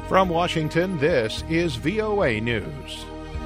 From Washington, this is VOA News.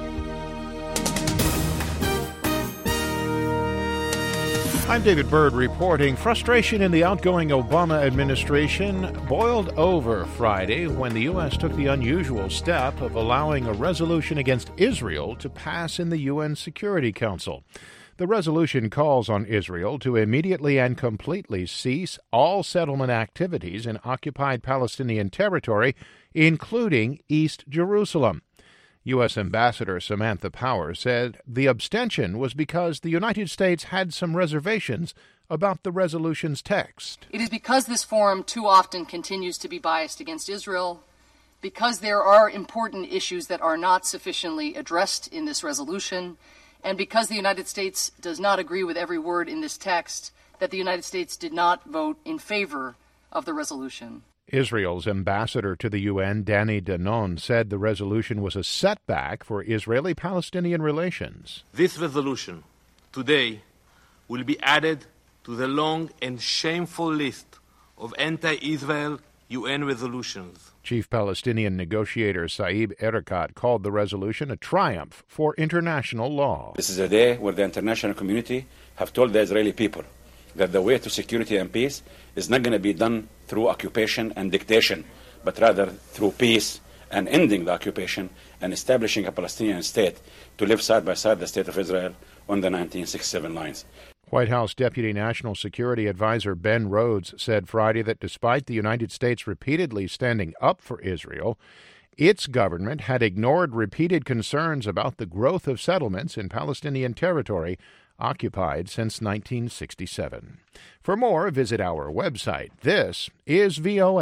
I'm David Byrd reporting. Frustration in the outgoing Obama administration boiled over Friday when the U.S. took the unusual step of allowing a resolution against Israel to pass in the UN Security Council. The resolution calls on Israel to immediately and completely cease all settlement activities in occupied Palestinian territory, including East Jerusalem. U.S. Ambassador Samantha Power said the abstention was because the United States had some reservations about the resolution's text. It is because this forum too often continues to be biased against Israel, because there are important issues that are not sufficiently addressed in this resolution, and because the United States does not agree with every word in this text, that the United States did not vote in favor of the resolution. Israel's ambassador to the UN, Danny Danon, said the resolution was a setback for Israeli-Palestinian relations. This resolution today will be added to the long and shameful list of anti-Israel UN resolutions. Chief Palestinian negotiator Saeb Erekat called the resolution a triumph for international law. This is a day where the international community have told the Israeli people that the way to security and peace is not going to be done through occupation and dictation, but rather through peace and ending the occupation and establishing a Palestinian state to live side by side the state of Israel on the 1967 lines. White House Deputy National Security Advisor Ben Rhodes said Friday that despite the United States repeatedly standing up for Israel, its government had ignored repeated concerns about the growth of settlements in Palestinian territory occupied since 1967. For more, visit our website. This is VOA.